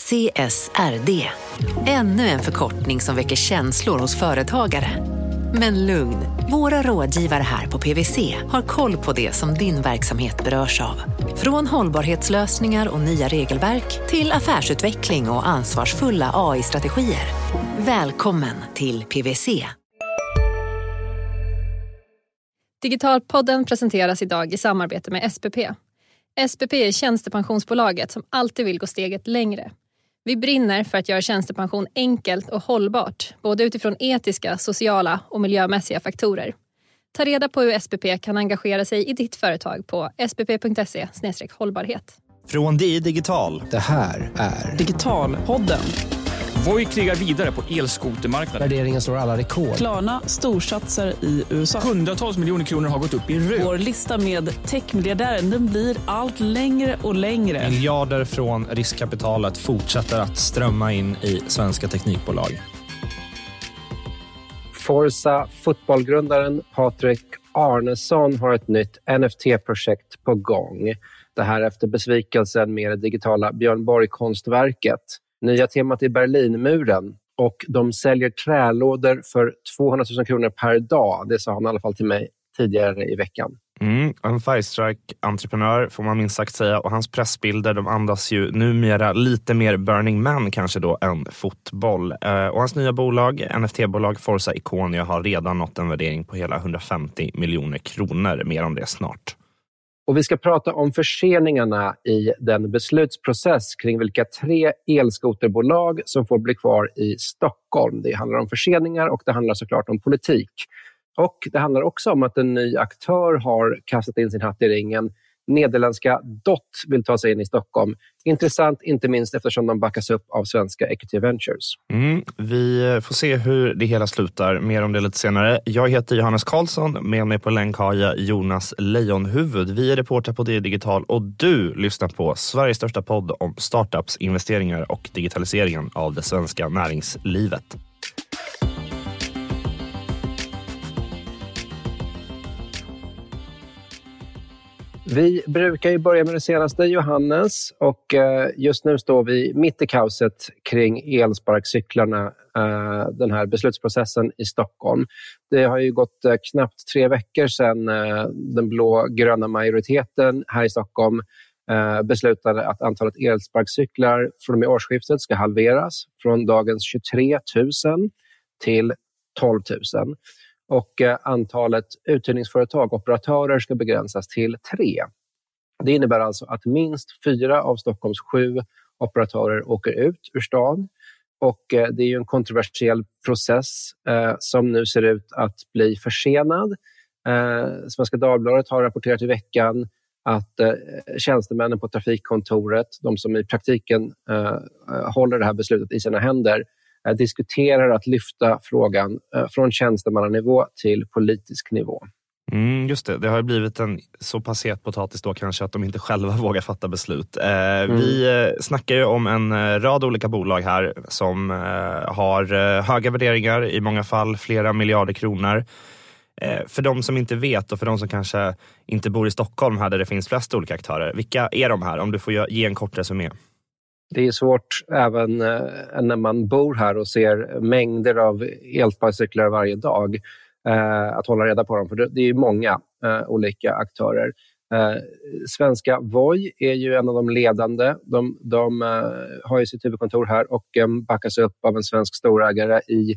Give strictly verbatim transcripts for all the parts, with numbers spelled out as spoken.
C S R D. Ännu en förkortning som väcker känslor hos företagare. Men lugn, våra rådgivare här på P W C har koll på det som din verksamhet berörs av. Från hållbarhetslösningar och nya regelverk till affärsutveckling och ansvarsfulla A I-strategier. Välkommen till P W C. Digitalpodden presenteras idag i samarbete med S P P. S P P är tjänstepensionsbolaget som alltid vill gå steget längre. Vi brinner för att göra tjänstepension enkelt och hållbart, både utifrån etiska, sociala och miljömässiga faktorer. Ta reda på hur S P P kan engagera sig i ditt företag på s p p punkt se slash hållbarhet. Från D I Digital. Det här är Digitalpodden. Voi krigar vidare på elskotermarknaden. Värderingen slår alla rekord. Klarna storsatsar i U S A. Hundratals miljoner kronor har gått upp i rök. Vår lista med techmiljardären, den blir allt längre och längre. Miljarder från riskkapitalet fortsätter att strömma in i svenska teknikbolag. Forza fotbollgrundaren Patrik Arnesson har ett nytt N F T-projekt på gång. Det här efter besvikelsen med det digitala Björn Borg-konstverket. Nya temat är Berlinmuren och de säljer trälådor för tvåhundratusen kronor per dag. Det sa han i alla fall till mig tidigare i veckan. Mm, en Firestrike-entreprenör får man minst sagt säga, och hans pressbilder de andas ju numera lite mer Burning Man kanske då än fotboll. Eh, och hans nya bolag, N F T-bolag Forza Iconia, har redan nått en värdering på hela hundrafemtio miljoner kronor. Mer om det snart. Och vi ska prata om förseningarna i den beslutsprocess kring vilka tre elskoterbolag som får bli kvar i Stockholm. Det handlar om förseningar och det handlar såklart om politik. Och det handlar också om att en ny aktör har kastat in sin hatt i ringen. Nederländska D O T vill ta sig in i Stockholm. Intressant, inte minst eftersom de backas upp av svenska Equity Ventures. Mm, vi får se hur det hela slutar. Mer om det lite senare. Jag heter Johannes Karlsson. Med mig på länk har jag Jonas Lejonhuvud. Vi är reporter på D I Digital och du lyssnar på Sveriges största podd om startups, investeringar och digitaliseringen av det svenska näringslivet. Vi brukar ju börja med det senaste, Johannes, och just nu står vi mitt i kaoset kring elsparkcyklarna, den här beslutsprocessen i Stockholm. Det har ju gått knappt tre veckor sedan den blå-gröna majoriteten här i Stockholm beslutade att antalet elsparkcyklar från och med årsskiftet ska halveras från dagens tjugotre tusen till tolv tusen. Och eh, antalet uthyrningsföretag, operatörer, ska begränsas till tre. Det innebär alltså att minst fyra av Stockholms sju operatörer åker ut ur stan. Och eh, det är ju en kontroversiell process eh, som nu ser ut att bli försenad. Eh, Svenska Dagbladet har rapporterat i veckan att eh, tjänstemännen på trafikkontoret, de som i praktiken eh, håller det här beslutet i sina händer, diskuterar att lyfta frågan från tjänstemannanivå till politisk nivå. Mm, just det, det har blivit en så pass het potatis då kanske att de inte själva vågar fatta beslut. Eh, mm. Vi eh, snackar ju om en rad olika bolag här som eh, har eh, höga värderingar, i många fall flera miljarder kronor. Eh, för de som inte vet och för de som kanske inte bor i Stockholm här där det finns flest olika aktörer, vilka är de här? Om du får ge en kort resumé. Det är svårt även eh, när man bor här och ser mängder av elsparkcyklar varje dag eh, att hålla reda på dem. För det, det är många eh, olika aktörer. Eh, svenska Voi är ju en av de ledande. De, de eh, har ju sitt huvudkontor här och eh, backas upp av en svensk storägare i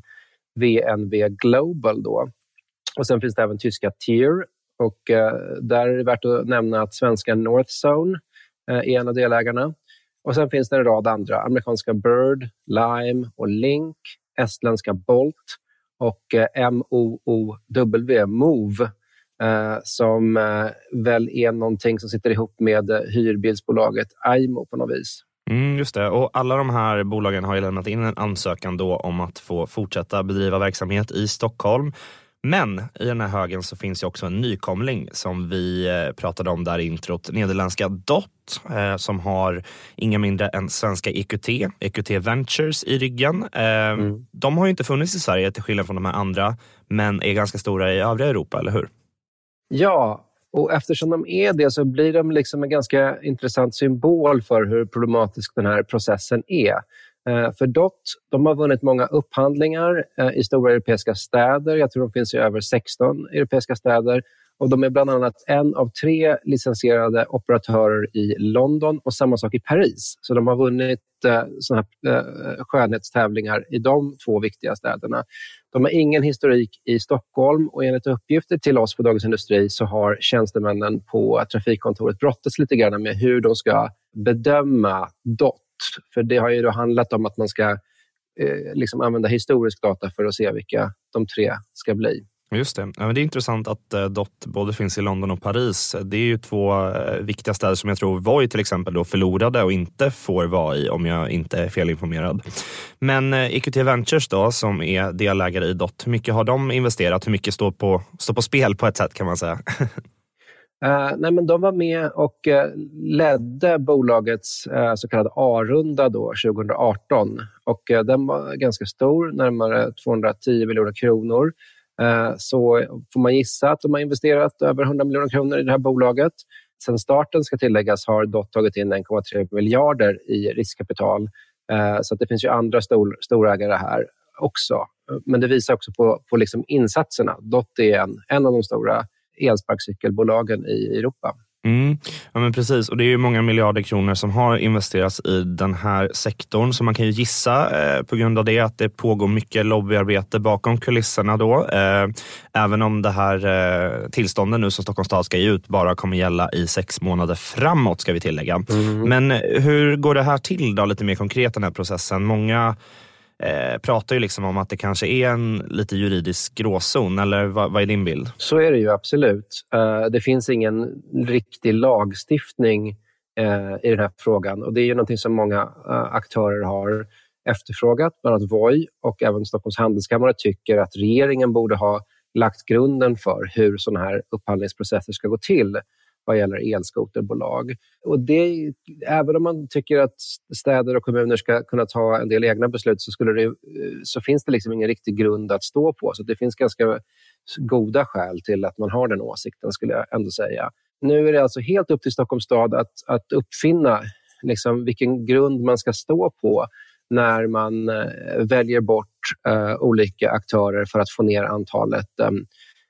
V N V Global då. Och sen finns det även tyska Tier. Och eh, där är det värt att nämna att svenska Northzone eh, är en av delägarna. Och sen finns det en rad andra. Amerikanska Bird, Lime och Link. Estländska Bolt och eh, M O O W, Move. Eh, som eh, väl är någonting som sitter ihop med eh, hyrbilsbolaget Aimo på något vis. Mm, just det. Och alla de här bolagen har ju lämnat in en ansökan då om att få fortsätta bedriva verksamhet i Stockholm. Men i den här högen så finns ju också en nykomling som vi pratade om där i introt. Nederländska D O T eh, som har inga mindre än svenska E Q T, Equity Ventures i ryggen. Eh, mm. De har ju inte funnits i Sverige till skillnad från de här andra, men är ganska stora i övriga Europa, eller hur? Ja, Och eftersom de är det så blir de liksom en ganska intressant symbol för hur problematisk den här processen är. Eh, för D O T, de har vunnit många upphandlingar eh, i stora europeiska städer. Jag tror de finns i över sexton europeiska städer. Och de är bland annat en av tre licensierade operatörer i London och samma sak i Paris. Så de har vunnit eh, såna här eh, skönhetstävlingar i de två viktiga städerna. De har ingen historik i Stockholm och enligt uppgifter till oss på Dagens Industri så har tjänstemännen på trafikkontoret brottats lite grann med hur de ska bedöma D O T. För det har ju då handlat om att man ska eh, liksom använda historisk data för att se vilka de tre ska bli. Just det. Ja, men det är intressant att eh, D O T både finns i London och Paris. Det är ju två eh, viktiga städer som jag tror Voi till exempel då förlorade och inte får vara i om jag inte är felinformerad. Men eh, E Q T Ventures då som är delägare i D O T, hur mycket har de investerat? Hur mycket står på, står på spel på ett sätt kan man säga? Uh, nej men de var med och uh, ledde bolagets uh, så kallade A-runda då, tjugo arton. Och uh, den var ganska stor, närmare tvåhundratio miljoner kronor. Uh, så får man gissa att de har investerat över hundra miljoner kronor i det här bolaget. Sen starten ska tilläggas har D O T tagit in en komma tre miljarder i riskkapital. Uh, så att det finns ju andra stor, storägare här också. Men det visar också på, på liksom insatserna. D O T är en, en av de stora elsparkcykelbolagen i Europa. Mm. Ja men precis, och det är ju många miljarder kronor som har investerats i den här sektorn, så man kan ju gissa eh, på grund av det att det pågår mycket lobbyarbete bakom kulisserna då. Eh, även om det här eh, tillstånden nu som Stockholms stad ska ge ut bara kommer gälla i sex månader framåt ska vi tillägga. Mm. Men hur går det här till då lite mer konkret den här processen? Många Eh, pratar ju liksom om att det kanske är en lite juridisk gråzon, eller vad, vad är din bild? Så är det ju absolut. Uh, det finns ingen riktig lagstiftning uh, i den här frågan och det är ju någonting som många uh, aktörer har efterfrågat, bland annat Voi och även Stockholms handelskammare tycker att regeringen borde ha lagt grunden för hur sådana här upphandlingsprocesser ska gå till vad gäller elskoterbolag. Och det, även om man tycker att städer och kommuner ska kunna ta en del egna beslut så, skulle det, så finns det liksom ingen riktig grund att stå på. Så det finns ganska goda skäl till att man har den åsikten skulle jag ändå säga. Nu är det alltså helt upp till Stockholms stad att, att uppfinna liksom vilken grund man ska stå på när man eh, väljer bort eh, olika aktörer för att få ner antalet eh,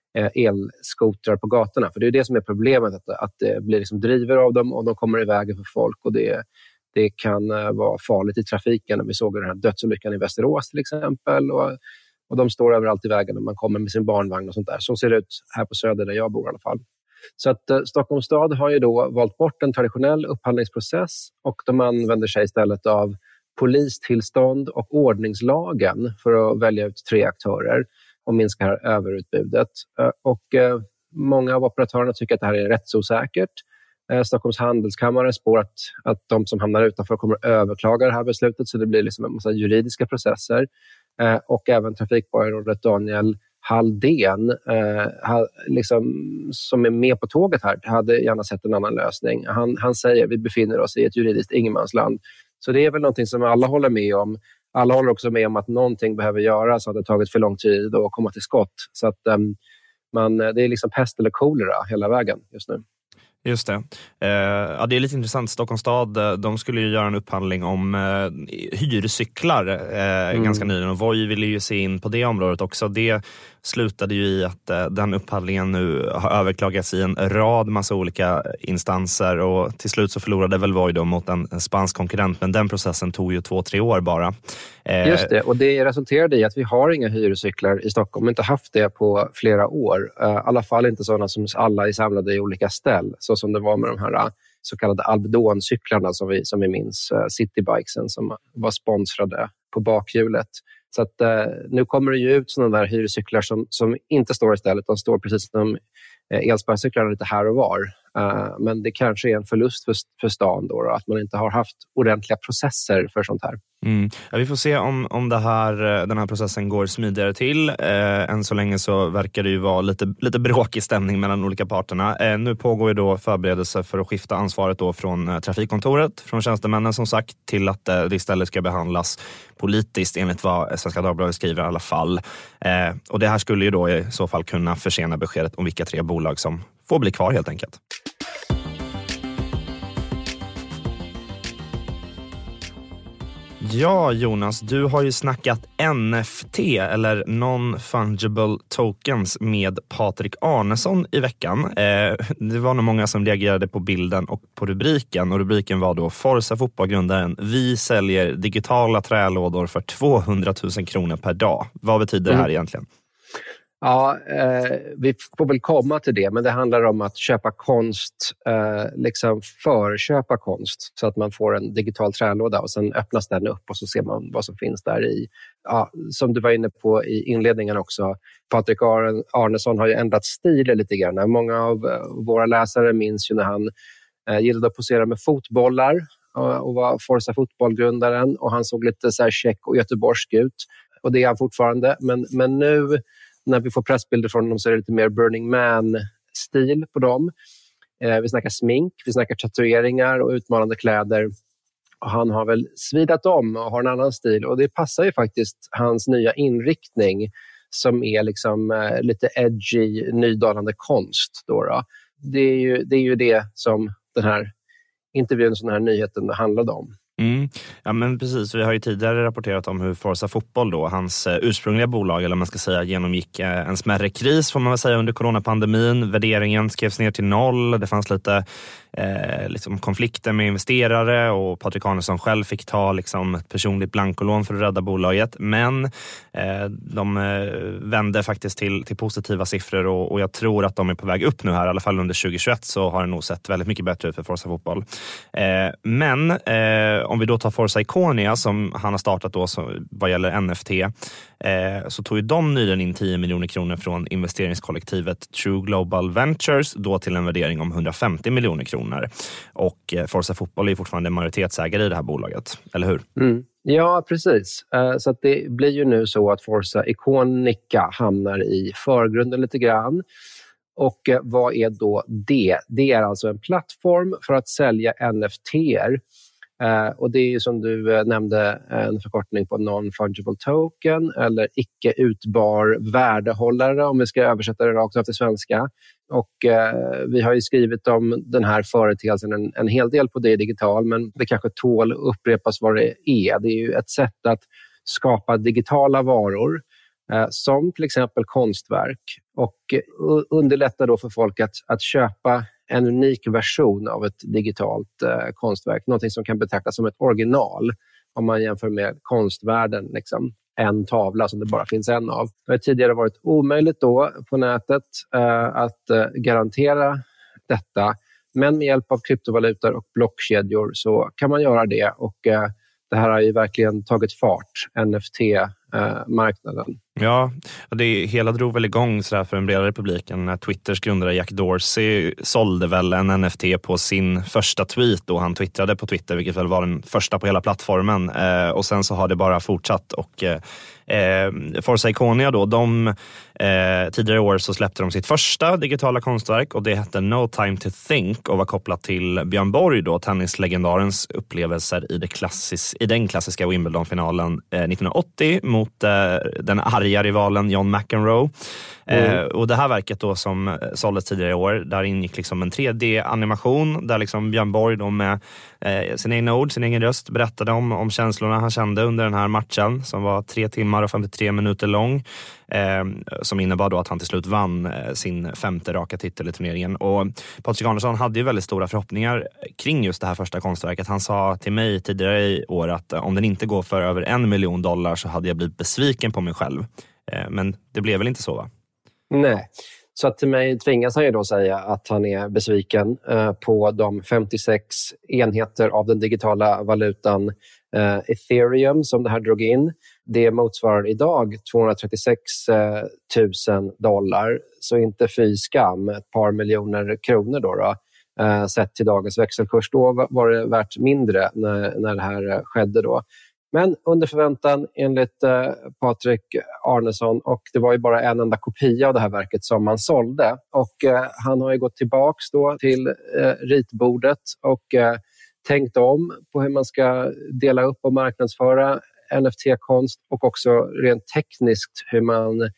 elskotrar på gatorna. För det är det som är problemet, att, att det blir liksom driver av dem och de kommer i vägen för folk och det, det kan vara farligt i trafiken. Vi såg den här dödsolyckan i Västerås till exempel och, och de står överallt i vägen när man kommer med sin barnvagn och sånt där. Så ser det ut här på Söder där jag bor i alla fall. Så att eh, Stockholms stad har ju då valt bort en traditionell upphandlingsprocess och de använder sig istället av polistillstånd och ordningslagen för att välja ut tre aktörer och minska här överutbudet. Och eh, många av operatörerna tycker att det här är rättsosäkert. Eh, Stockholms handelskammare spår att, att de som hamnar utanför kommer att överklaga det här beslutet så det blir liksom en massa juridiska processer. Eh, och även trafikborgarrådet Daniel Halldén eh, ha, liksom, som är med på tåget här hade gärna sett en annan lösning. Han, han säger att vi befinner oss i ett juridiskt ingenmansland. Så det är väl någonting som alla håller med om. Alla håller också med om att någonting behöver göras och att det tagit för lång tid att komma till skott. Så att um, man, det är liksom pest eller kolera hela vägen just nu. Just det. Eh, ja, det är lite intressant. Stockholms stad, de skulle ju göra en upphandling om eh, hyrcyklar eh, mm. ganska nyligen och Voi ville ju se in på det området också. Det slutade ju i att eh, den upphandlingen nu har överklagats i en rad massa olika instanser och till slut så förlorade väl Voi då mot en, en spansk konkurrent, men den processen tog ju två, tre år bara. Eh, Just det, och det resulterade i att vi har inga hyrcyklar i Stockholm, inte haft det på flera år. Eh, I alla fall inte sådana som alla är samlade i olika ställ. Så som det var med de här så kallade Alvedon-cyklarna som vi, som vi minns, uh, citybikesen som var sponsrade på bakhjulet. Så att uh, nu kommer det ju ut sådana där hyrcyklar som, som inte står istället, de står precis som uh, elsparkcyklarna lite här och var. Uh, men det kanske är en förlust för, för stan då, då, att man inte har haft ordentliga processer för sånt här. Mm. Ja, vi får se om, om det här, den här processen går smidigare till. Eh, än så länge så verkar det ju vara lite, lite bråkig stämning mellan olika parterna. Eh, nu pågår ju då förberedelser för att skifta ansvaret då från eh, trafikkontoret, från tjänstemännen som sagt, till att eh, det istället ska behandlas politiskt enligt vad Svenska Dagbladet skriver i alla fall. Eh, och det här skulle ju då i så fall kunna försena beskedet om vilka tre bolag som får bli kvar helt enkelt. Ja, Jonas, du har ju snackat N F T eller Non-Fungible Tokens med Patrik Arnesson i veckan. Eh, det var nog många som reagerade på bilden och på rubriken. Och rubriken var då Forza Fotboll-grundaren: Vi säljer digitala trälådor för tvåhundratusen kronor per dag. Vad betyder det här mm. egentligen? Ja, eh, vi får väl komma till det, men det handlar om att köpa konst, eh, liksom förköpa konst så att man får en digital trälåda och sen öppnas den upp och så ser man vad som finns där i. Ja, som du var inne på i inledningen också, Patrik Arnesson har ju ändrat stil lite grann. Många av våra läsare minns ju när han eh, gillade att posera med fotbollar och, och var Forza Fotboll-grundaren, och han såg lite så här check och göteborgsk ut, och det är han fortfarande, men, men nu när vi får pressbilder från dem så är det lite mer Burning Man-stil på dem. Eh, vi snackar smink, vi snackar tatueringar och utmanande kläder. Och han har väl svidat om och har en annan stil. Och det passar ju faktiskt hans nya inriktning som är liksom eh, lite edgy, nydanande konst. Då då. Det, är ju, det är ju det som den här intervjun, som den här nyheten handlade om. Mm. Ja, men precis. Vi har ju tidigare rapporterat om hur Forza Fotboll då, hans eh, ursprungliga bolag, eller man ska säga, genomgick eh, en smärre kris får man väl säga under coronapandemin. Värderingen skrevs ner till noll. Det fanns lite eh, liksom konflikter med investerare, och Patrik Arnesson själv fick ta liksom ett personligt blankolån för att rädda bolaget. Men eh, de eh, vände faktiskt till, till positiva siffror, och, och jag tror att de är på väg upp nu här. I alla fall under tjugohundratjugoett så har det nog sett väldigt mycket bättre ut för Forza Fotboll. Eh, men eh, om vi då tar Forza Iconia som han har startat då så, vad gäller N F T, eh, så tog ju de nyligen in tio miljoner kronor från investeringskollektivet True Global Ventures då till en värdering om hundrafemtio miljoner kronor. Och eh, Forza Fotboll är fortfarande majoritetsägare i det här bolaget, eller hur? Mm. Ja, precis. Uh, så att det blir ju nu så att Forza Iconica hamnar i förgrunden lite grann. Och uh, vad är då det? Det är alltså en plattform för att sälja N F T-er. Uh, och det är ju som du uh, nämnde en förkortning på non-fungible token eller icke-utbar värdehållare, om vi ska översätta det rakt av till svenska. Och uh, vi har ju skrivit om den här företeelsen en, en hel del på det digital, men det kanske tål upprepas vad det är. Det är ju ett sätt att skapa digitala varor uh, som till exempel konstverk, och uh, underlätta då för folk att, att köpa en unik version av ett digitalt eh, konstverk. Någonting som kan betraktas som ett original om man jämför med konstvärlden. Liksom, en tavla som det bara finns en av. Det har tidigare varit omöjligt då på nätet eh, att eh, garantera detta. Men med hjälp av kryptovalutor och blockkedjor så kan man göra det. Och eh, det här har ju verkligen tagit fart, N F T-marknaden. Ja, och det hela drog väl igång så där för en bredare publiken när Twitters grundare Jack Dorsey sålde väl en N F T på sin första tweet då han twittrade på Twitter, vilket väl var den första på hela plattformen. Eh, och sen så har det bara fortsatt, och eh, Forza Iconia då, de eh, tidigare i år så släppte de sitt första digitala konstverk, och det hette No Time to Think och var kopplat till Björn Borg då, tennislegendarens upplevelser i, det klassis, i den klassiska Wimbledon-finalen eh, nittonhundraåttio mot eh, den arga rivalen John McEnroe. Mm. Eh, och det här verket då som såldes tidigare i år, där ingick liksom en tre D-animation där liksom Björn Borg då med eh, sin egen ord, sin egen röst berättade om, om känslorna han kände under den här matchen som var tre timmar och femtiotre minuter lång. Eh, som innebar då att han till slut vann eh, sin femte raka titel i turneringen. Och Patrik Arnesson hade ju väldigt stora förhoppningar kring just det här första konstverket. Han sa till mig tidigare i år att eh, om den inte går för över en miljon dollar så hade jag blivit besviken på mig själv. Eh, men det blev väl inte så, va? Nej, så att till mig tvingas han ju då säga att han är besviken eh, på de femtiosex enheter av den digitala valutan eh, Ethereum som det här drog in. Det motsvarar idag tvåhundratrettiosex tusen dollar, så inte fy skam, ett par miljoner kronor då, då eh, sett till dagens växelkurs. Då var det värt mindre när, när det här skedde då. Men under förväntan enligt eh, Patrik Arnesson, och det var ju bara en enda kopia av det här verket som man sålde. Och eh, han har ju gått tillbaks då till eh, ritbordet och eh, tänkt om på hur man ska dela upp och marknadsföra N F T-konst, och också rent tekniskt hur man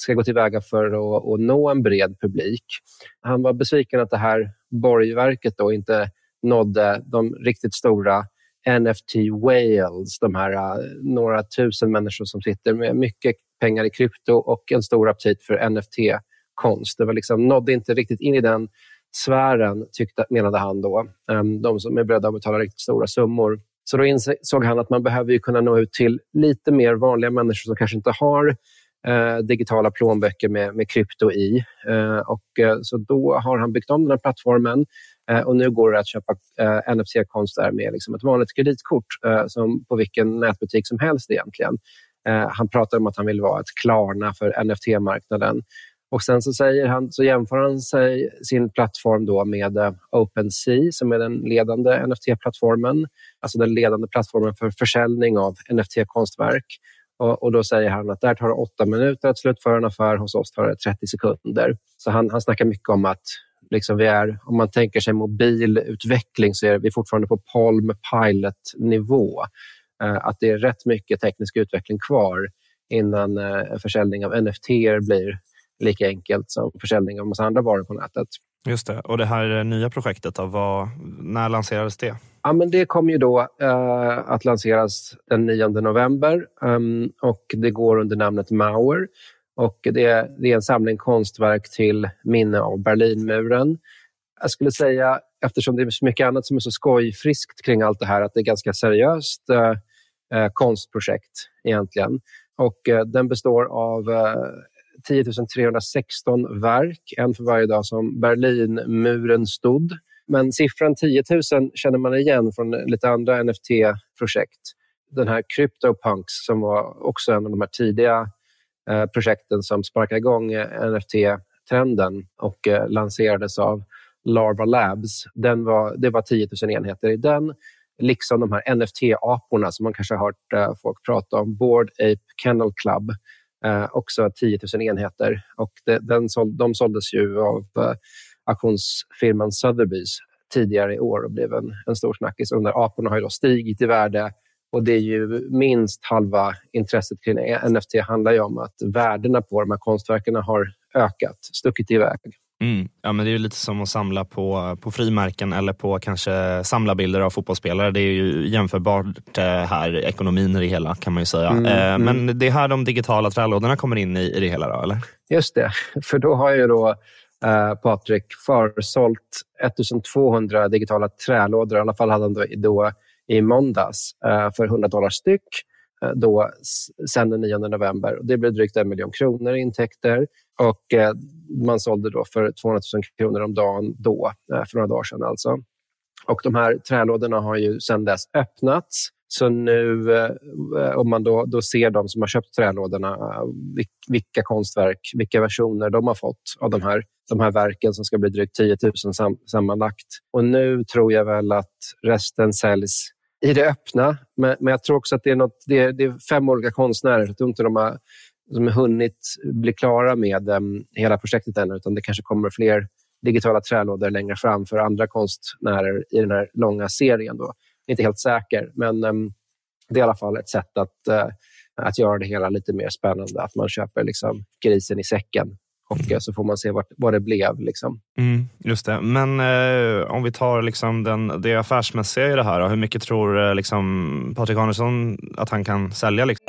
ska gå tillväga för att, att nå en bred publik. Han var besviken att det här borgverket då inte nådde de riktigt stora N F T whales, de här uh, några tusen människor som sitter med mycket pengar i krypto och en stor aptit för N F T-konst. Det var liksom, nådde inte riktigt in i den sfären, tyckte, menade han då. Um, de som är beredda att betala riktigt stora summor. Så då insåg han att man behöver ju kunna nå ut till lite mer vanliga människor som kanske inte har eh, digitala plånböcker med, med krypto i. Eh, och, eh, så då har han byggt om den här plattformen eh, och nu går det att köpa eh, N F T-konst där med liksom ett vanligt kreditkort eh, som på vilken nätbutik som helst egentligen. Eh, han pratar om att han vill vara ett Klarna för N F T-marknaden. Och sen så, säger han, så jämför han sig sin plattform då med uh, OpenSea som är den ledande N F T-plattformen. Alltså den ledande plattformen för försäljning av N F T-konstverk. Och, och då säger han att där tar det åtta minuter att slutföra en affär, hos oss tar det trettio sekunder. Så han, han snackar mycket om att liksom vi är, om man tänker sig mobilutveckling så är vi fortfarande på Palm Pilot-nivå. Uh, att det är rätt mycket teknisk utveckling kvar innan uh, försäljning av N F T blir lika enkelt som försäljning av massa andra varor på nätet. Just det. Och det här nya projektet då, vad, när lanserades det? Ja, men det kommer ju då uh, att lanseras den nionde november um, och det går under namnet Mauer. Och det, det är en samling konstverk till minne av Berlinmuren. Jag skulle säga, eftersom det är så mycket annat som är så skojfriskt kring allt det här, att det är ganska seriöst uh, uh, konstprojekt egentligen. Och uh, den består av uh, tio tusen trehundrasexton verk, en för varje dag som Berlinmuren stod. Men siffran tio tusen känner man igen från lite andra N F T-projekt. Den här CryptoPunks som var också en av de här tidiga eh, projekten som sparkade igång N F T-trenden och eh, lanserades av Larva Labs. Den var, det var tio tusen enheter i den. Liksom de här N F T-aporna som man kanske har hört eh, folk prata om. Bored Ape Kennel Club. Eh, också tio tusen enheter. Och det, den såld, de såldes ju av eh, auktionsfirman Sotheby's tidigare i år och blev en, en stor snackis. Och de där aporna har ju då stigit i värde och det är ju minst halva intresset kring N F T handlar ju om att värdena på de här konstverken har ökat, stuckit iväg. Mm. Ja, men det är ju lite som att samla på, på frimärken eller på kanske samla bilder av fotbollsspelare. Det är ju jämförbart här, ekonomin i det hela kan man ju säga. Mm, eh, mm. Men det är här de digitala trälådorna kommer in i, i det hela då, eller? Just det, för då har ju då eh, Patrik försålt ettusentvåhundra digitala trälådor. I alla fall hade han då, då i måndags eh, för hundra dollar styck. Då, sen den nionde november. Det blev drygt en miljon kronor i intäkter och eh, man sålde då för tvåhundratusen kronor om dagen då, eh, för några dagar sedan alltså. Och de här trälådorna har ju sedan dess öppnats. Så nu, eh, om man då, då ser de som har köpt trälådorna, eh, vilka konstverk, vilka versioner de har fått av de här, de här verken som ska bli drygt tio tusen sam, sammanlagt. Och nu tror jag väl att resten säljs i det öppna, men, men jag tror också att det är, något, det är, det är fem olika konstnärer. Jag tror inte de har, de har hunnit bli klara med um, hela projektet än, utan det kanske kommer fler digitala trälådor längre fram för andra konstnärer i den här långa serien. Då. Jag är inte helt säker, men um, det är i alla fall ett sätt att, uh, att göra det hela lite mer spännande. Att man köper liksom, grisen i säcken. Och så får man se vad, vad det blev. Liksom. Mm, just det. Men eh, om vi tar liksom den, det affärsmässiga i det här. Då, hur mycket tror eh, liksom, Patrik Andersson att han kan sälja? Liksom?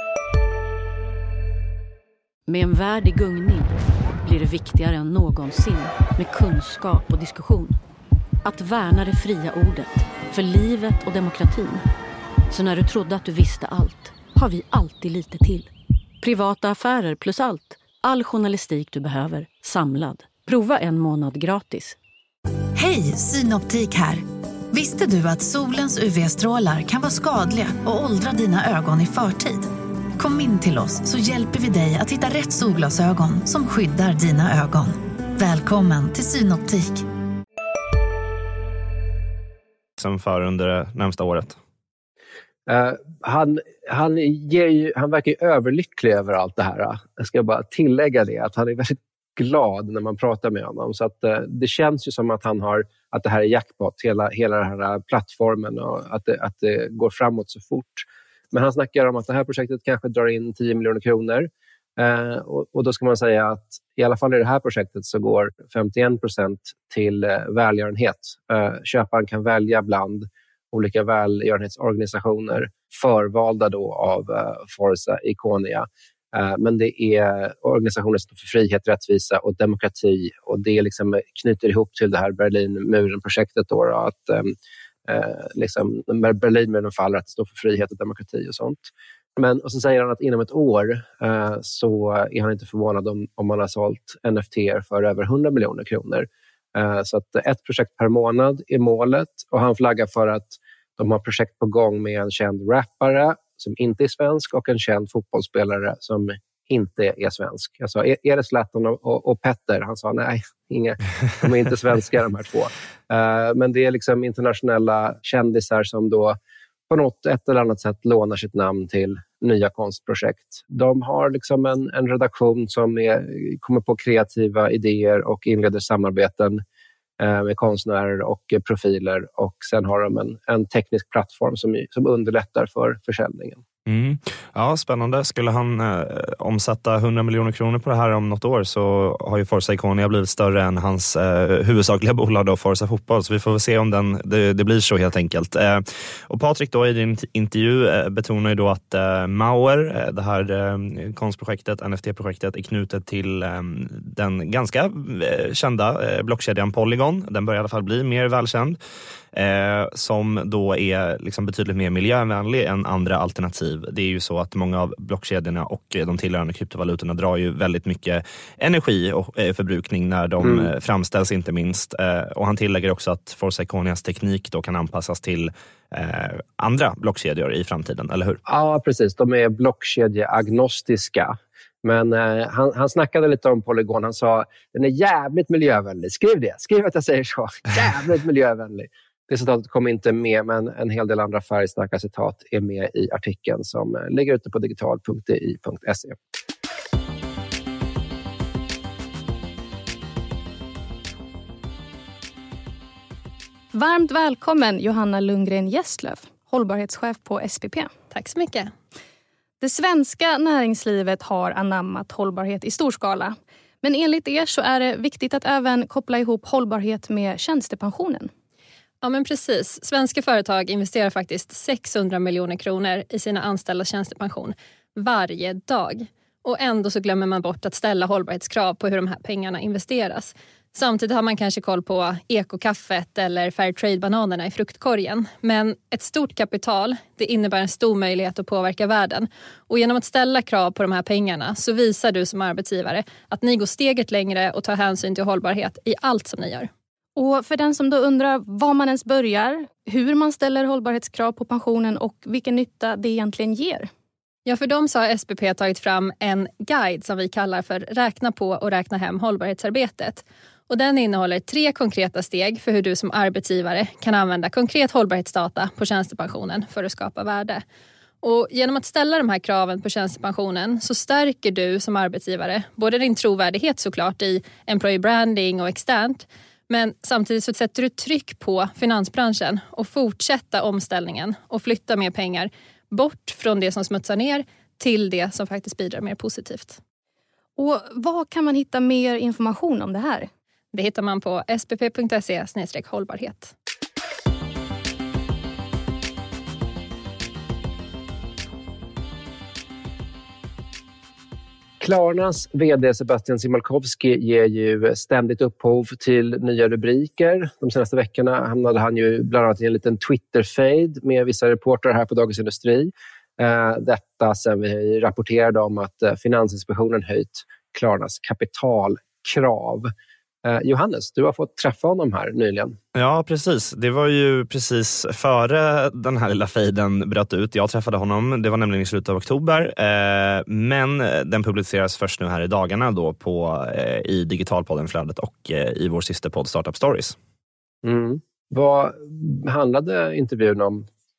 Med en värld i gungning blir det viktigare än någonsin med kunskap och diskussion. Att värna det fria ordet för livet och demokratin. Så när du trodde att du visste allt har vi alltid lite till. Privata affärer plus allt. All journalistik du behöver, samlad. Prova en månad gratis. Hej, Synoptik här. Visste du att solens U V-strålar kan vara skadliga och åldra dina ögon i förtid? Kom in till oss så hjälper vi dig att hitta rätt solglasögon som skyddar dina ögon. Välkommen till Synoptik. Som för under det närmsta året. Uh, han, han, ger ju, han verkar ju överlycklig över allt det här. Jag ska bara tillägga det, att han är väldigt glad när man pratar med honom. Så att, uh, det känns ju som att, han har, att det här är jackpot, hela, hela den här plattformen och att det, att det går framåt så fort. Men han snackar om att det här projektet kanske drar in tio miljoner kronor. Eh, och, och då ska man säga att i alla fall i det här projektet så går femtioen procent till eh, välgörenhet. Eh, köparen kan välja bland olika välgörenhetsorganisationer förvalda då av eh, Forza Econia. Eh, men det är organisationer som står för frihet, rättvisa och demokrati, och det liksom knyter ihop till det här Berlinmuren-projektet då, då att eh, eh, liksom, när Berlinmuren faller, att det står för frihet och demokrati och sånt. Men, och så säger han att inom ett år eh, så är han inte förvånad om, om man har sålt N F T för över hundra miljoner kronor. Eh, så att ett projekt per månad är målet, och han flaggar för att de har projekt på gång med en känd rappare som inte är svensk och en känd fotbollsspelare som inte är svensk. Jag sa, är, är det Zlatan och, och, och Petter? Han sa, nej, inga, de är inte svenska de här två. Uh, men det är liksom internationella kändisar som då på något ett eller annat sätt lånar sitt namn till nya konstprojekt. De har liksom en, en redaktion som är, kommer på kreativa idéer och inleder samarbeten eh, med konstnärer och eh, profiler. Och sen har de en, en teknisk plattform som, som underlättar för försäljningen. Mm. Ja, spännande. Skulle han eh, omsätta hundra miljoner kronor på det här om något år, så har ju Forza Econia blivit större än hans eh, huvudsakliga bolag då, Forza Fotboll. Så vi får väl se om den, det, det blir så helt enkelt. Eh, och Patrik då i din intervju eh, betonar ju då att eh, Mauer, eh, det här eh, konstprojektet, N F T-projektet, är knutet till eh, den ganska eh, kända eh, blockkedjan Polygon. Den börjar i alla fall bli mer välkänd. Eh, som då är liksom betydligt mer miljövänlig än andra alternativ. Det är ju så att många av blockkedjorna och de tillhörande kryptovalutorna drar ju väldigt mycket energi och eh, förbrukning när de mm. eh, framställs, inte minst. Eh, och han tillägger också att Forza Econias teknik då kan anpassas till eh, andra blockkedjor i framtiden, eller hur? Ja, precis. De är blockkedjeagnostiska. Men eh, han, han snackade lite om Polygon. Han sa, den är jävligt miljövänlig. Skriv det. Skriv att jag säger så. Jävligt miljövänlig. Det citatet kommer inte med, men en hel del andra färgstarka citat är med i artikeln som ligger ute på digital punkt d i punkt s e. Varmt välkommen Johanna Lundgren Gästlöf, hållbarhetschef på S P P. Tack så mycket. Det svenska näringslivet har anammat hållbarhet i stor skala. Men enligt er så är det viktigt att även koppla ihop hållbarhet med tjänstepensionen. Ja, men precis. Svenska företag investerar faktiskt sexhundra miljoner kronor i sina anställda tjänstepension varje dag. Och ändå så glömmer man bort att ställa hållbarhetskrav på hur de här pengarna investeras. Samtidigt har man kanske koll på ekokaffet eller Fairtrade-bananerna i fruktkorgen. Men ett stort kapital, det innebär en stor möjlighet att påverka världen. Och genom att ställa krav på de här pengarna så visar du som arbetsgivare att ni går steget längre och tar hänsyn till hållbarhet i allt som ni gör. Och för den som då undrar var man ens börjar, hur man ställer hållbarhetskrav på pensionen och vilken nytta det egentligen ger. Ja, för dem så har S P P tagit fram en guide som vi kallar för Räkna på och räkna hem hållbarhetsarbetet. Och den innehåller tre konkreta steg för hur du som arbetsgivare kan använda konkret hållbarhetsdata på tjänstepensionen för att skapa värde. Och genom att ställa de här kraven på tjänstepensionen så stärker du som arbetsgivare både din trovärdighet såklart i employee branding och externt. Men samtidigt så sätter du tryck på finansbranschen och fortsätta omställningen och flytta mer pengar bort från det som smutsar ner till det som faktiskt bidrar mer positivt. Och vad kan man hitta mer information om det här? Det hittar man på s p p punkt s e slash hållbarhet. Klarnas vd Sebastian Siemiatkowski ger ju ständigt upphov till nya rubriker. De senaste veckorna hamnade han ju bland annat i en liten Twitter-fade med vissa reportrar här på Dagens Industri. Detta sen vi rapporterade om att Finansinspektionen höjt Klarnas kapitalkrav. Eh, Johannes, du har fått träffa honom här nyligen. Ja, precis. Det var ju precis före den här lilla fejden bröt ut. Jag träffade honom, det var nämligen i slutet av oktober. Eh, men den publiceras först nu här i dagarna då på, eh, i Digitalpodden-flödet och eh, i vår systerpodd Startup Stories. Mm. Vad handlade intervjun om?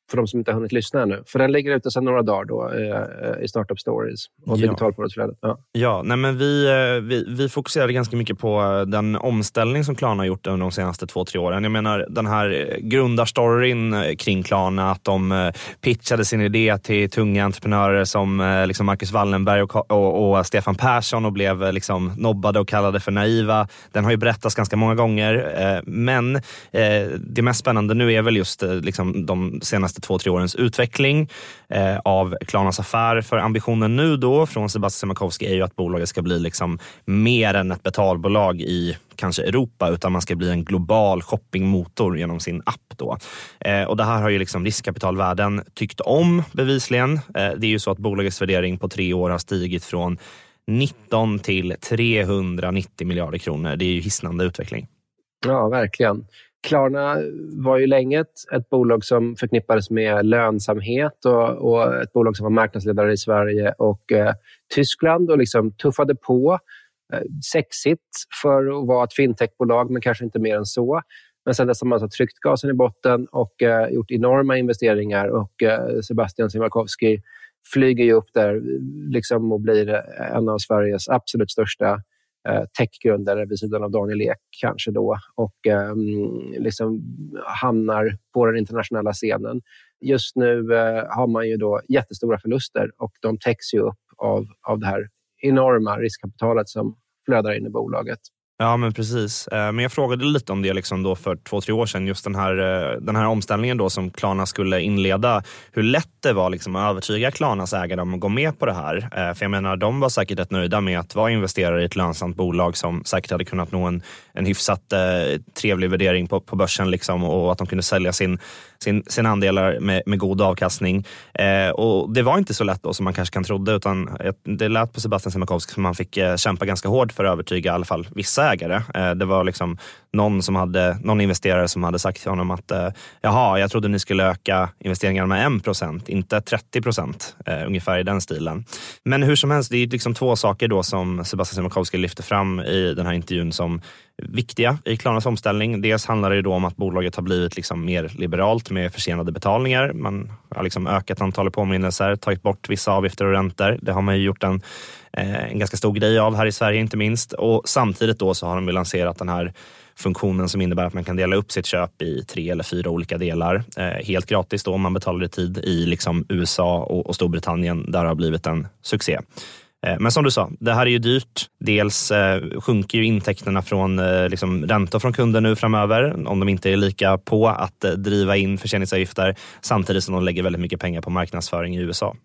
för de som inte har hunnit lyssna ännu. För den ligger ute sedan några dagar då i Startup Stories och ja. digitalpoddsflödet. Ja, ja nej men vi, vi, vi fokuserade ganska mycket på den omställning som Klarna har gjort under de senaste två, tre åren. Jag menar den här grundarstoryn kring Klarna, att de pitchade sin idé till tunga entreprenörer som liksom Marcus Wallenberg och, och, och Stefan Persson och blev liksom nobbade och kallade för naiva. Den har ju berättats ganska många gånger, men det mest spännande nu är väl just liksom de senaste två, tre årens utveckling eh, av Klarnas affär. För ambitionen nu då från Sebastian Siemiatkowski är ju att bolaget ska bli liksom mer än ett betalbolag i kanske Europa, utan man ska bli en global shoppingmotor genom sin app då. Eh, och det här har ju liksom riskkapitalvärden tyckt om bevisligen. Eh, det är ju så att bolagets värdering på tre år har stigit från nitton till trehundranittio miljarder kronor. Det är ju hisnande utveckling. Ja, verkligen. Klarna var ju länge ett, ett bolag som förknippades med lönsamhet och, och ett bolag som var marknadsledare i Sverige och eh, Tyskland och liksom tuffade på. Eh, sexigt för att vara ett fintechbolag, men kanske inte mer än så. Men sen dess har man alltså tryckt gasen i botten och eh, gjort enorma investeringar och eh, Sebastian Siemiatkowski flyger ju upp där liksom och blir en av Sveriges absolut största techgrundare vid sidan av Daniel Ek kanske då och eh, liksom hamnar på den internationella scenen. Just nu eh, har man ju då jättestora förluster och de täcks ju upp av, av det här enorma riskkapitalet som flödar in i bolaget. Ja, men precis. Men jag frågade lite om det liksom då för två, tre år sedan. Just den här, den här omställningen då som Klarna skulle inleda. Hur lätt det var liksom att övertyga Klarnas ägare om att gå med på det här. För jag menar, de var säkert rätt nöjda med att vara investerare i ett lönsamt bolag som säkert hade kunnat nå en, en hyfsat eh, trevlig värdering på, på börsen liksom, och att de kunde sälja sin, sin, sin andelar med, med god avkastning. Eh, och det var inte så lätt då som man kanske kan trodde, utan det lät på Sebastian Siemiatkowski som man fick eh, kämpa ganska hårt för att övertyga i alla fall vissa ägare. Det var liksom någon som hade, någon investerare som hade sagt till honom att jaha, jag trodde ni skulle öka investeringarna med en procent, inte trettio procent, eh, ungefär i den stilen. Men hur som helst, det är liksom två saker då som Sebastian Siemiatkowski lyfter fram i den här intervjun som viktiga i Klarnas omställning. Dels handlar det då om att bolaget har blivit liksom mer liberalt med försenade betalningar. Man har liksom ökat antalet påminnelser, tagit bort vissa avgifter och räntor. Det har man ju gjort en, eh, en ganska stor grej av här i Sverige inte minst. Och samtidigt då så har de lanserat den här funktionen som innebär att man kan dela upp sitt köp i tre eller fyra olika delar. Eh, helt gratis då om man betalar i tid i liksom U S A och, och Storbritannien, där det har blivit en succé. Men som du sa, det här är ju dyrt. Dels eh, sjunker ju intäkterna från eh, liksom räntor från kunder nu framöver, om de inte är lika på att eh, driva in försäljningsavgifter, samtidigt som de lägger väldigt mycket pengar på marknadsföring i U S A.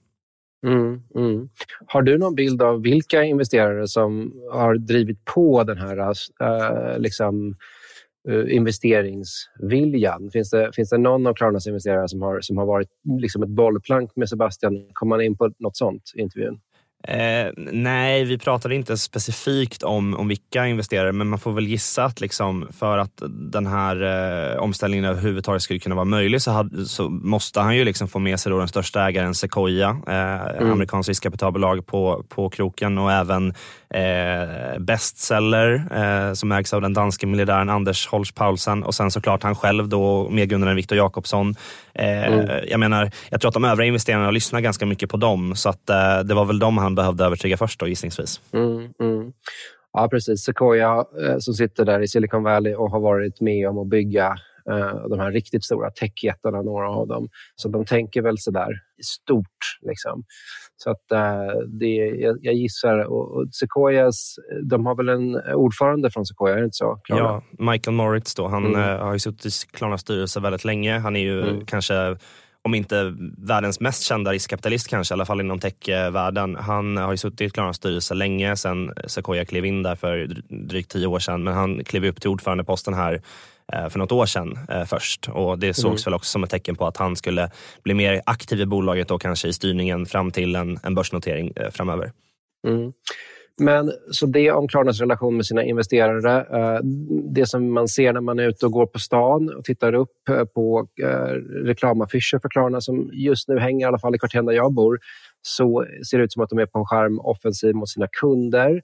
Mm, mm. Har du någon bild av vilka investerare som har drivit på den här äh, liksom, äh, investeringsviljan? Finns det, finns det någon av Klarnas investerare som har, som har varit liksom ett bollplank med Sebastian? Kommer man in på något sånt i intervjun? Eh, nej, vi pratade inte specifikt om, om vilka investerare, men man får väl gissa att liksom, för att den här eh, omställningen överhuvudtaget skulle kunna vara möjlig så, hade, så måste han ju liksom få med sig då den största ägaren Sequoia, eh, mm. amerikansk riskkapitalbolag på, på kroken, och även eh, Bestseller eh, som ägs av den danske miljardären Anders Holst Paulsen, och sen såklart han själv då, medgrundaren Viktor Jakobsson. Eh, mm. Jag menar, jag tror att de övriga investerarna lyssnar ganska mycket på dem, så att eh, det var väl de han behövde övertyga först då, gissningsvis. Mm, mm. Ja, precis. Sequoia eh, som sitter där i Silicon Valley och har varit med om att bygga eh, de här riktigt stora techjättarna, några av dem. Så de tänker väl sådär stort liksom. Så att eh, det, jag, jag gissar, och, och Sequoias, de har väl en ordförande från Sequoia, är det inte så? Klarna? Ja, Michael Moritz då. Han mm. eh, har ju suttit i Klarnas styrelse väldigt länge. Han är ju mm. kanske, om inte världens mest kända riskkapitalist kanske, i alla fall inom techvärlden. Han har ju suttit i Klarnas styrelse länge sedan Sequoia klev in där för drygt tio år sedan. Men han klev upp till ordförandeposten här för något år sedan eh, först. Och det sågs mm. väl också som ett tecken på att han skulle bli mer aktiv i bolaget och kanske i styrningen fram till en, en börsnotering eh, framöver. Mm. Men så det om Klarnas relation med sina investerare, eh, det som man ser när man är ute och går på stan och tittar upp på eh, reklamaffischer för Klarna som just nu hänger i alla fall i kvarteren där jag bor, så ser det ut som att de är på en skärm offensiv mot sina kunder.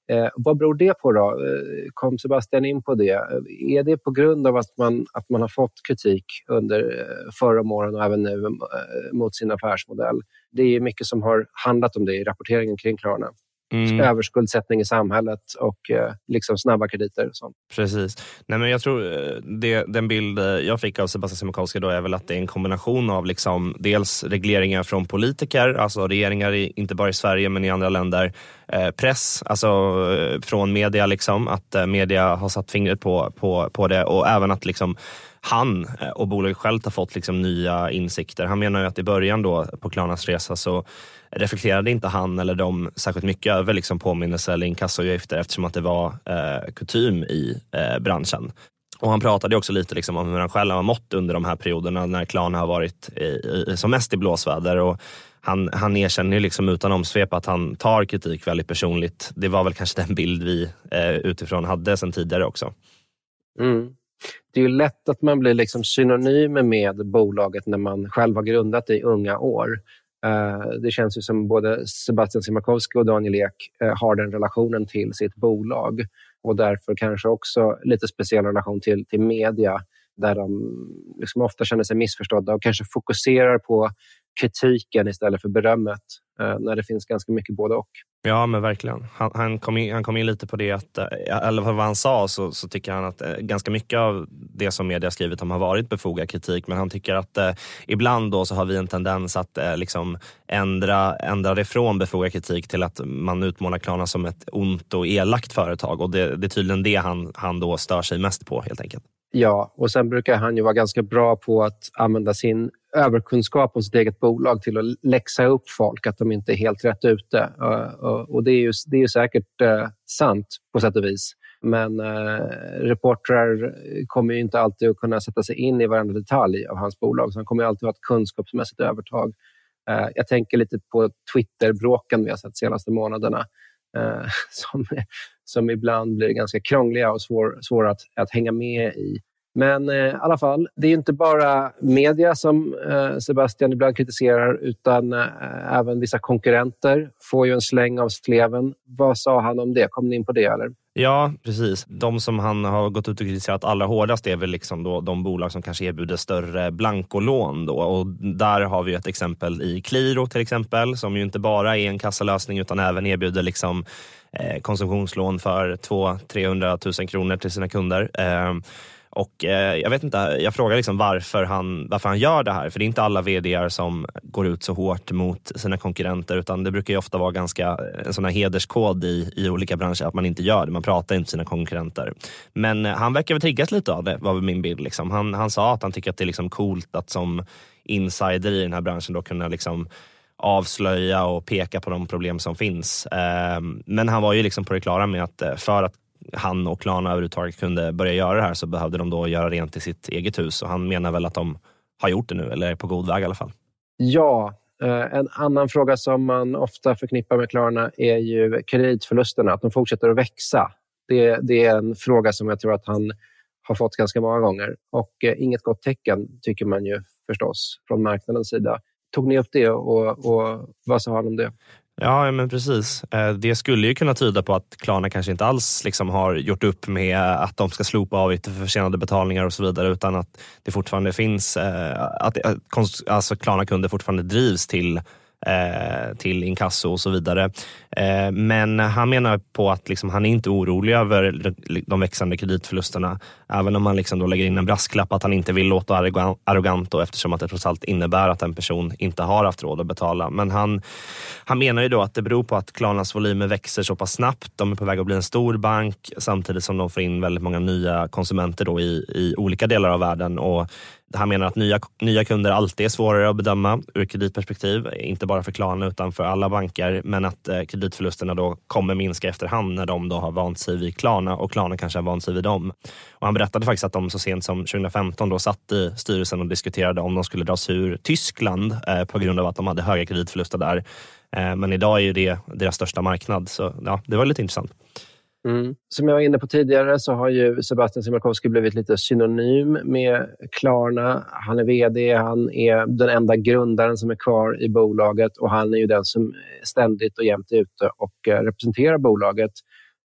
Eh, vad beror det på då? Eh, kom Sebastian in på det? Är det på grund av att man, att man har fått kritik under eh, förra åren och även nu eh, mot sin affärsmodell? Det är mycket som har handlat om det i rapporteringen kring Klarna. Mm. Överskuldsättning i samhället och eh, liksom snabba krediter och sånt. Precis. Nej, men jag tror det, den bild jag fick av Sebastian Siemiatkowski då är väl att det är en kombination av liksom dels regleringar från politiker, alltså regeringar i, inte bara i Sverige men i andra länder, eh, press, alltså eh, från media liksom, att eh, media har satt fingret på, på, på det, och även att liksom han och bolaget självt har fått liksom nya insikter. Han menar ju att i början då på Klarnas resa så reflekterade inte han eller de särskilt mycket över liksom påminnelse eller inkassoavgifter, eftersom att det var eh, kutym i eh, branschen. Och han pratade också lite liksom om hur han själv har mått under de här perioderna när Klarna har varit i, i, som mest i blåsväder, och han, han erkänner ju liksom utan omsvep att han tar kritik väldigt personligt. Det var väl kanske den bild vi eh, utifrån hade sedan tidigare också. Mm. Det är ju lätt att man blir liksom synonym med bolaget när man själv har grundat det i unga år. Det känns ju som både Sebastian Siemiatkowski och Daniel Ek har den relationen till sitt bolag, och därför kanske också lite speciell relation till, till media, där de liksom ofta känner sig missförstådda och kanske fokuserar på kritiken istället för berömmet, när det finns ganska mycket både och. Ja, men verkligen. Han, han, kom in, han kom in lite på det att, eller vad han sa, så, så tycker han att eh, ganska mycket av det som media skrivit om har varit befogad kritik, men han tycker att eh, ibland då så har vi en tendens att eh, liksom ändra, ändra det från befogad kritik till att man utmålar Klarna som ett ont och elakt företag, och det, det är tydligen det han, han då stör sig mest på helt enkelt. Ja, och sen brukar han ju vara ganska bra på att använda sin överkunskap om sitt eget bolag till att läxa upp folk, att de inte är helt rätt ute. Och det är ju, det är ju säkert eh, sant på sätt och vis. Men eh, reportrar kommer ju inte alltid att kunna sätta sig in i varenda detalj av hans bolag. Så han kommer ju alltid att ha ett kunskapsmässigt övertag. Eh, jag tänker lite på Twitter-bråken vi har sett de senaste månaderna. Eh, som, som ibland blir ganska krångliga och svår, svåra att, att hänga med i. Men eh, i alla fall, det är ju inte bara media som eh, Sebastian ibland kritiserar, utan eh, även vissa konkurrenter får ju en släng av sleven. Vad sa han om det? Kom ni in på det eller? Ja, precis. De som han har gått ut och kritiserat allra hårdast är väl liksom då de bolag som kanske erbjuder större blankolån då. Och där har vi ett exempel i Qliro till exempel, som ju inte bara är en kassalösning utan även erbjuder liksom eh, konsumtionslån för två till trehundratusen kronor till sina kunder. Eh, Och eh, jag vet inte, jag frågar liksom varför han, varför han gör det här. För det är inte alla vd:ar som går ut så hårt mot sina konkurrenter, utan det brukar ju ofta vara ganska en sån här hederskod i, i olika branscher att man inte gör det. Man pratar inte med sina konkurrenter. Men eh, han verkar väl triggas lite av det, var min bild. Liksom. Han, han sa att han tycker att det är liksom coolt att som insider i den här branschen då kunna liksom avslöja och peka på de problem som finns. Eh, men han var ju liksom på det klara med att eh, för att han och Klarna överhuvudtaget kunde börja göra det här så behövde de då göra rent i sitt eget hus, och han menar väl att de har gjort det nu, eller är på god väg i alla fall. Ja, en annan fråga som man ofta förknippar med Klarna är ju kreditförlusterna, att de fortsätter att växa. Det, det är en fråga som jag tror att han har fått ganska många gånger, och inget gott tecken tycker man ju förstås från marknadens sida. Tog ni upp det och, och vad sa han om det? Ja, men precis. Det skulle ju kunna tyda på att Klarna kanske inte alls liksom har gjort upp med att de ska slopa avgifter för försenade betalningar och så vidare, utan att det fortfarande finns, att alltså Klarna-kunder fortfarande drivs till till inkasso och så vidare. Men han menar på att liksom, han är inte orolig över de växande kreditförlusterna, även om man liksom då lägger in en brasklapp att han inte vill låta arrogant då, eftersom att det trots allt innebär att en person inte har haft råd att betala. Men han, han menar ju då att det beror på att Klarnas volymer växer så pass snabbt. De är på väg att bli en stor bank samtidigt som de får in väldigt många nya konsumenter då i, i olika delar av världen, och han menar att nya, nya kunder alltid är svårare att bedöma ur kreditperspektiv, inte bara för Klarna utan för alla banker, men att eh, kreditförlusterna då kommer minska efterhand när de då har vant sig vid Klarna och Klarna kanske har vant sig vid dem. Och han berättade faktiskt att de så sent som tjugohundrafemton då satt i styrelsen och diskuterade om de skulle dras ur Tyskland eh, på grund av att de hade höga kreditförluster där. Eh, men idag är ju det deras största marknad, så ja, det var lite intressant. Mm. Som jag var inne på tidigare så har ju Sebastian Siemiatkowski blivit lite synonym med Klarna. Han är vd, han är den enda grundaren som är kvar i bolaget, och han är ju den som ständigt och jämt är ute och representerar bolaget.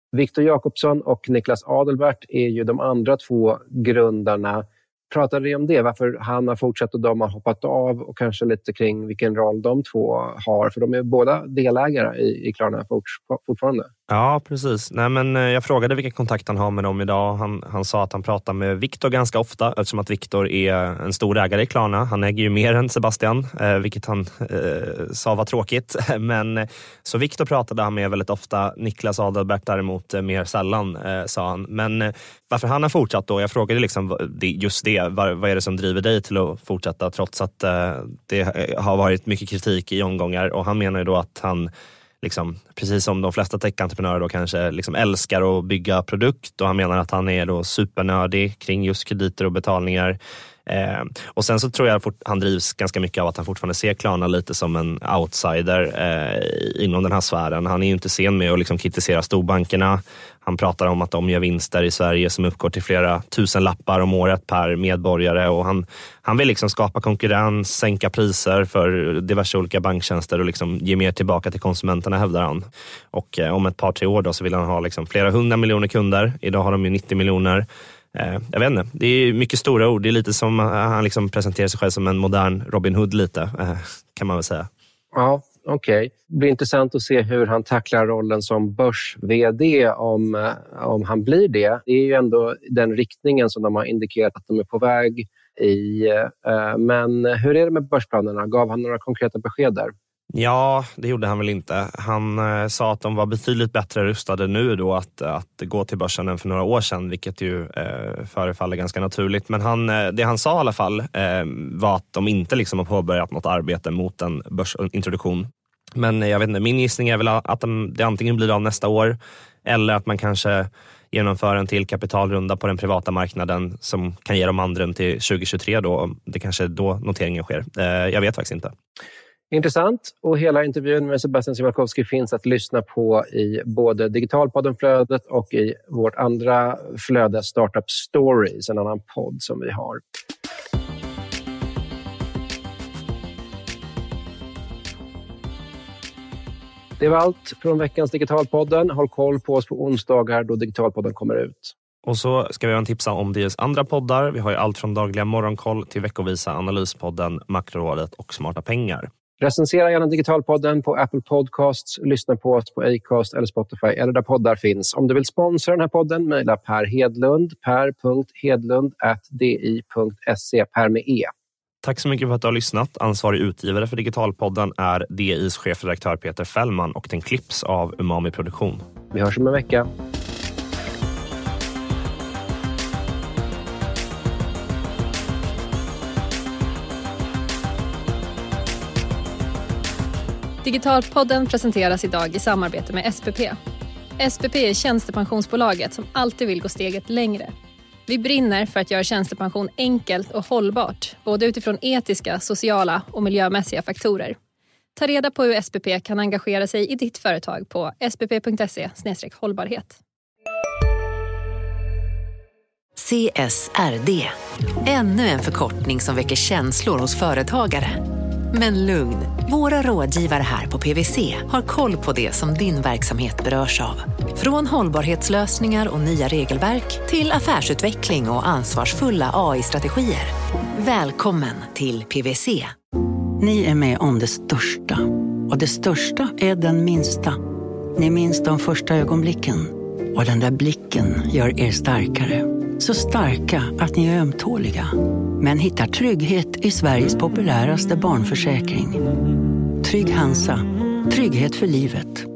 Viktor Jakobsson och Niklas Adelbert är ju de andra två grundarna. Pratade vi om det? Varför han har fortsatt och de har hoppat av och kanske lite kring vilken roll de två har? För de är båda delägare i, i Klarna fort, fortfarande. Ja, precis. Nej, men jag frågade vilken kontakt han har med dem idag. Han, han sa att han pratar med Viktor ganska ofta eftersom att Viktor är en stor ägare i Klarna. Han äger ju mer än Sebastian, eh, vilket han eh, sa var tråkigt. Men, så Viktor pratade han med väldigt ofta. Niklas Adelbert däremot eh, mer sällan, eh, sa han. Men eh, varför han har fortsatt då? Jag frågade liksom just det. Vad, vad är det som driver dig till att fortsätta trots att eh, det har varit mycket kritik i omgångar? Och han menar ju då att han liksom, precis som de flesta tech-entreprenörer då kanske liksom älskar att bygga produkt, och han menar att han är då supernördig kring just krediter och betalningar. Eh, och sen så tror jag att han drivs ganska mycket av att han fortfarande ser Klarna lite som en outsider eh, inom den här sfären. Han är ju inte sen med att liksom kritisera storbankerna. Han pratar om att de gör vinster i Sverige som uppgår till flera tusen lappar om året per medborgare, och han, han vill liksom skapa konkurrens, sänka priser för diverse olika banktjänster och liksom ge mer tillbaka till konsumenterna, hävdar han. Och eh, om ett par, tre år då så vill han ha liksom flera hundra miljoner kunder. Idag har de ju nittio miljoner. Eh, jag vet inte, det är mycket stora ord. Det är lite som han liksom presenterar sig själv som en modern Robin Hood lite, eh, kan man väl säga. Ja, okej. Okay. Det blir intressant att se hur han tacklar rollen som börs-vd om, om han blir det. Det är ju ändå den riktningen som de har indikerat att de är på väg i. Eh, men hur är det med börsplanerna? Gav han några konkreta besked där? Ja, det gjorde han väl inte. Han eh, sa att de var betydligt bättre rustade nu då att, att gå till börsen än för några år sedan, vilket ju eh, förefaller ganska naturligt. Men han, det han sa i alla fall eh, var att de inte liksom har påbörjat något arbete mot en börsintroduktion. Men jag vet inte, min gissning är väl att de, det antingen blir av nästa år eller att man kanske genomför en till kapitalrunda på den privata marknaden som kan ge dem andrum till tjugo tjugotre då. Det kanske är då noteringen sker. Eh, jag vet faktiskt inte. Intressant, och hela intervjun med Sebastian Siemiatkowski finns att lyssna på i både Digitalpodden-flödet och i vårt andra flöde Startup Stories, en annan podd som vi har. Det var allt från veckans Digitalpodden. Håll koll på oss på onsdagar då Digitalpodden kommer ut. Och så ska vi även tipsa om deras andra poddar. Vi har ju allt från dagliga morgonkoll till veckovisa analyspodden, Makrorådet och Smarta pengar. Recensera gärna Digitalpodden på Apple Podcasts, lyssna på oss på Acast eller Spotify eller där poddar finns. Om du vill sponsra den här podden, mejla Per Hedlund, per punkt hedlund at d i punkt se, Per med E. Tack så mycket för att du har lyssnat. Ansvarig utgivare för Digitalpodden är D I:s chefredaktör Peter Fällman och den klipps av Umami Produktion. Vi hörs om en vecka. Digitalpodden presenteras idag i samarbete med S P P. S P P är tjänstepensionsbolaget som alltid vill gå steget längre. Vi brinner för att göra tjänstepension enkelt och hållbart, både utifrån etiska, sociala och miljömässiga faktorer. Ta reda på hur S P P kan engagera sig i ditt företag på s p p punkt se slash hållbarhet. C S R D. Ännu en förkortning som väcker känslor hos företagare. Men lugn, våra rådgivare här på P W C har koll på det som din verksamhet berörs av. Från hållbarhetslösningar och nya regelverk till affärsutveckling och ansvarsfulla A I-strategier. Välkommen till P W C. Ni är med om det största. Och det största är den minsta. Ni minns de första ögonblicken. Och den där blicken gör er starkare. Så starka att ni är ömtåliga. Men hittar trygghet i Sveriges populäraste barnförsäkring. Trygg Hansa. Trygghet för livet.